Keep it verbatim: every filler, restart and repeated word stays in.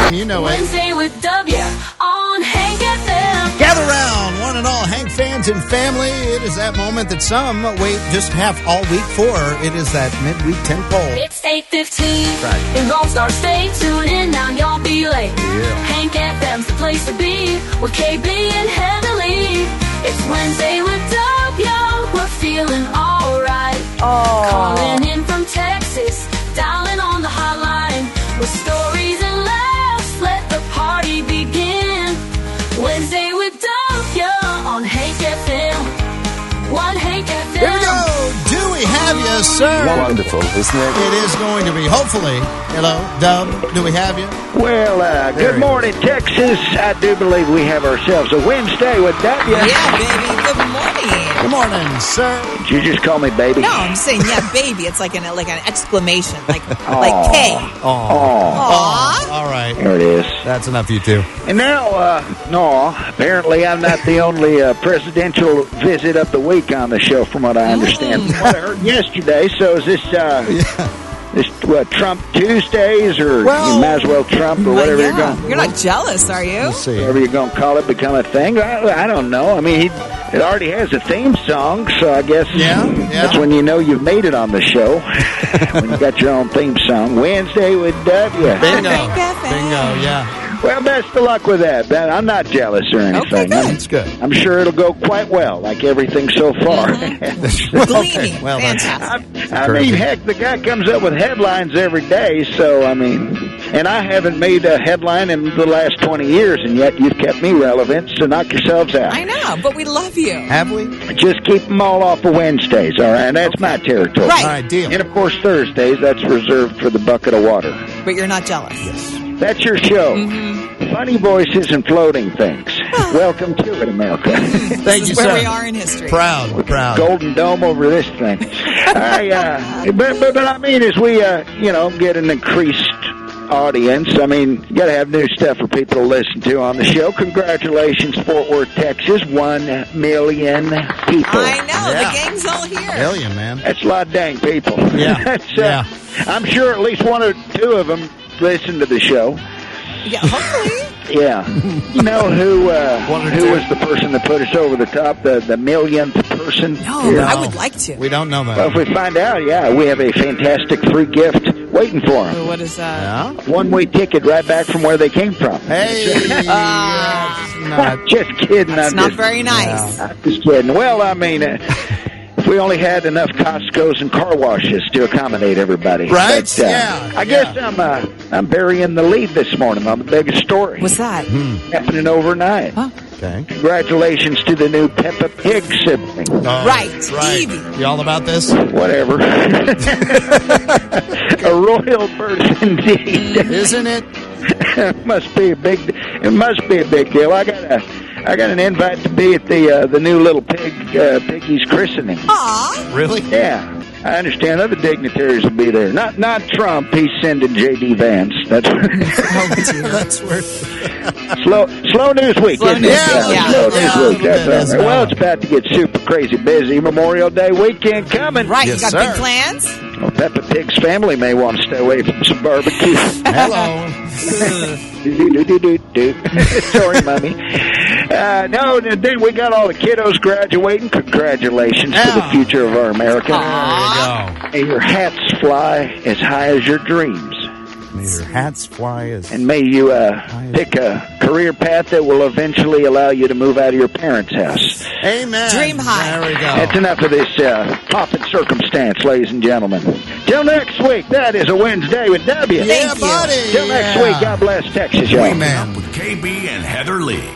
You know it. Wednesday with W on Hank F M. Gather round, one and all, Hank fans and family. It is that moment that some wait just half all week for. It is that midweek tentpole. It's eight fifteen. Right. In Gold Star, stay tuned in. Now y'all be late. Yeah. Hank F M's the place to be with K B and Heather Lee. It's Wednesday with W. We're feeling alright. Oh. Calling in from Texas, dialing on the hotline with stories and laughs. Let the party begin. Wednesday with W on Hank F M. One Hank F M. Here we go. Do we have you, sir? Wonderful, isn't it? It is going to be, hopefully. Hello, Dub. Do we have you? Well, uh, There good he morning, Texas. I do believe we have ourselves a Wednesday with W. Yeah, baby. Good morning. Good morning, sir. Did you just call me baby? No, I'm saying, yeah, baby. It's like an like an exclamation, like like K. Oh. Aw. All right. There it is. That's enough, you two. And now, uh, no, apparently I'm not the only uh, presidential visit of the week on the show, from what I understand. From what I heard yesterday. So is this, uh, Yeah. this what, Trump Tuesdays, or Well, you might as well Trump, or But whatever yeah, you're going You're not jealous, are you? We'll see. whatever you're going to call it, become a thing? I, I don't know. I mean, he, it already has a theme song, so I guess Yeah, yeah. that's when you know you've made it on the show, when you got your own theme song. Wednesday with W. Bingo. Hank F M. Bingo, yeah. Well, best of luck with that. Ben, I'm not jealous or anything. Okay, good. I'm, That's good. I'm sure it'll go quite well, like everything so far. Gleaming. Well, that's- Fantastic. I, I mean, heck, the guy comes up with headlines every day, so, I mean, and I haven't made a headline in the last twenty years, and yet you've kept me relevant, so knock yourselves out. I know, but we love you. Have we? Just keep them all off of Wednesdays, all right? That's my territory. Right. All right, deal. And, of course, Thursdays, that's reserved for the bucket of water. But you're not jealous. That's your show. Mm-hmm. Funny voices and floating things. Welcome to it, America. Thank This you, is where sir. we are in history. Proud, proud. Golden Dome over this thing. I, uh, but, but, but I mean, as we, uh, you know, get an increased audience, I mean, you got to have new stuff for people to listen to on the show. Congratulations, Fort Worth, Texas. One million people. I know, Yeah. the gang's all here. Million, man. That's a lot of dang people. Yeah, That's, uh, yeah. I'm sure at least one or two of them listen to the show. Yeah, hopefully. Yeah. You know who uh, One or who two. was the person that put us over the top, the, the millionth person? No, No. I would like to. We don't know that. Well, if we find out, yeah, we have a fantastic free gift waiting for them. So what is that? Yeah? One-way ticket right back from where they came from. Hey, that's not... Just kidding. It's I'm not just, very nice. I'm just kidding. Well, I mean, uh, if we only had enough Costco's and car washes to accommodate everybody. Right? But, uh, Yeah, I yeah. guess I'm uh, I'm burying the lead this morning on the biggest story. What's that? happening overnight? Huh? Okay. Congratulations to the new Peppa Pig sibling. Oh, Right, right. Evie. You all about this? Whatever. A royal birth indeed. Isn't it? It must be a big. It must be a big deal. I got a. I got an invite to be at the uh, the new little pig uh, piggy's christening. Aw. Really? Yeah, I understand other dignitaries will be there. Not not Trump. He's sending J D Vance. That's Oh, dear. That's where... slow slow news week. Slow isn't news it? week, yeah. Slow Yeah, news a week. little That's bit, all that's right. Well, about it's about to get super crazy busy. Memorial Day weekend coming. Right, Yes, you got sir. big plans? Well, Peppa Pig's family may want to stay away from some barbecue. Hello. Do-do-do-do-do. Sorry, Mommy. Uh, no, then we got all the kiddos graduating. Congratulations to the Yeah. future of our America. There May your hats fly as high as your dreams. you go. May your hats fly as... And may you uh, pick a career path that will eventually allow you to move out of your parents' house. Amen. Dream high. There we go. That's enough of this uh, pop and circumstance, ladies and gentlemen. Till next week, that is a Wednesday with W. Yeah, you. buddy. Till next Yeah. week, God bless Texas, y'all. Amen. With K B and Heather Lee.